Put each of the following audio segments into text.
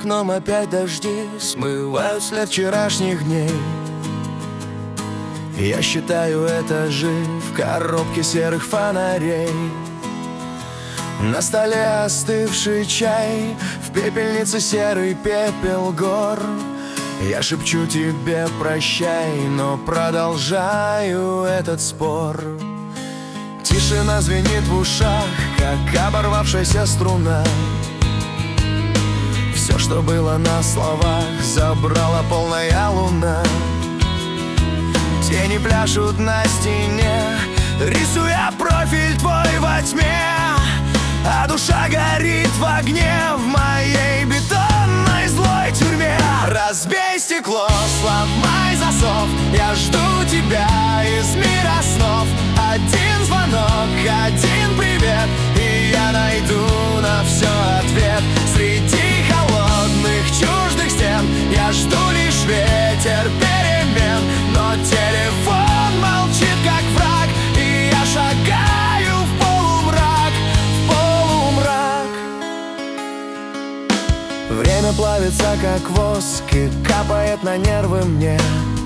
окном опять дожди смывают след вчерашних дней. Я считаю этажи в коробке серых фонарей. На столе остывший чай, в пепельнице серый пепел гор. Я шепчу тебе прощай, но продолжаю этот спор. Тишина звенит в ушах, как оборвавшаяся струна. Все, что было на словах, забрала полная луна. Тени пляшут на стене, рисуя профиль твой во тьме. А душа горит в огне в моей бетонной злой тюрьме. Разбей стекло, сломай засов, я жду тебя из мира снов. Один звонок, один привет, и я найду на все ответ. Среди холодных чуждых стен я жду лишь ветер перемен. Но телефон молчит как враг, и я шагаю в полумрак, в полумрак. Время плавится как воск и капает на нервы мне.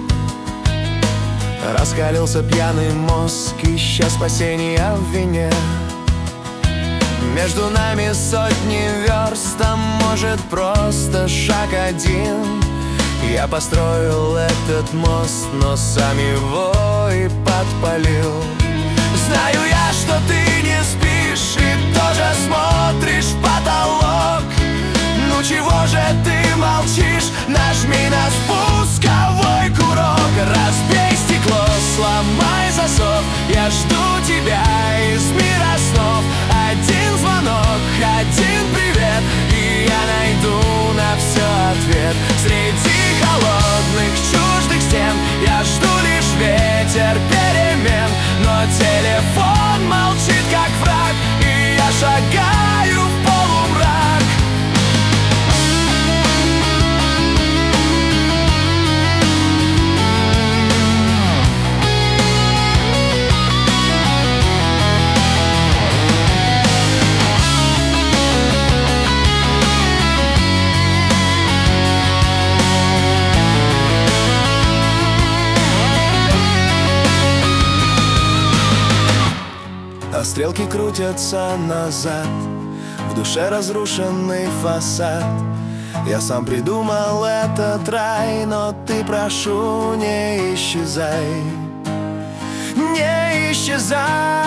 Раскалился пьяный мозг, ища спасения в вине. Между нами сотни верст, а может просто шаг один. Я построил этот мост, но сам его и подпалил. Знаю я, что ты не спишь и тоже смотришь в потолок. Ну чего же ты молчишь? Нажми на спусковой курок. Разбей стекло, сломай засов, я жду тебя из мира снов. Один звонок, один привет, и я найду на все ответ. Среди холодных чуждых стен я жду лишь ветер перемен. Но телефон молчит как враг, и я шагаю в полумрак. А стрелки крутятся назад, в душе разрушенный фасад. Я сам придумал этот рай, но ты, прошу, не исчезай. Не исчезай.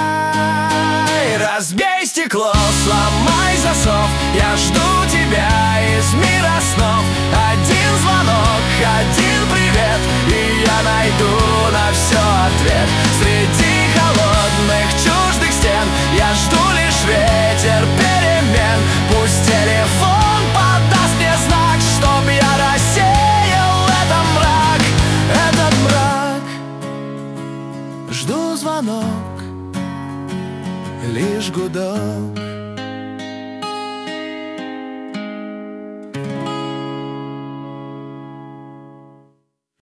Разбей стекло, сломай засов, я жду тебя из мира снов. Один звонок, один привет, и я найду на все ответ. Среди холодных чуждых стен я жду лишь ветер перемен. Пусть телефон подаст мне знак, чтоб я рассеял этот мрак. Жду звонок, лишь гудок.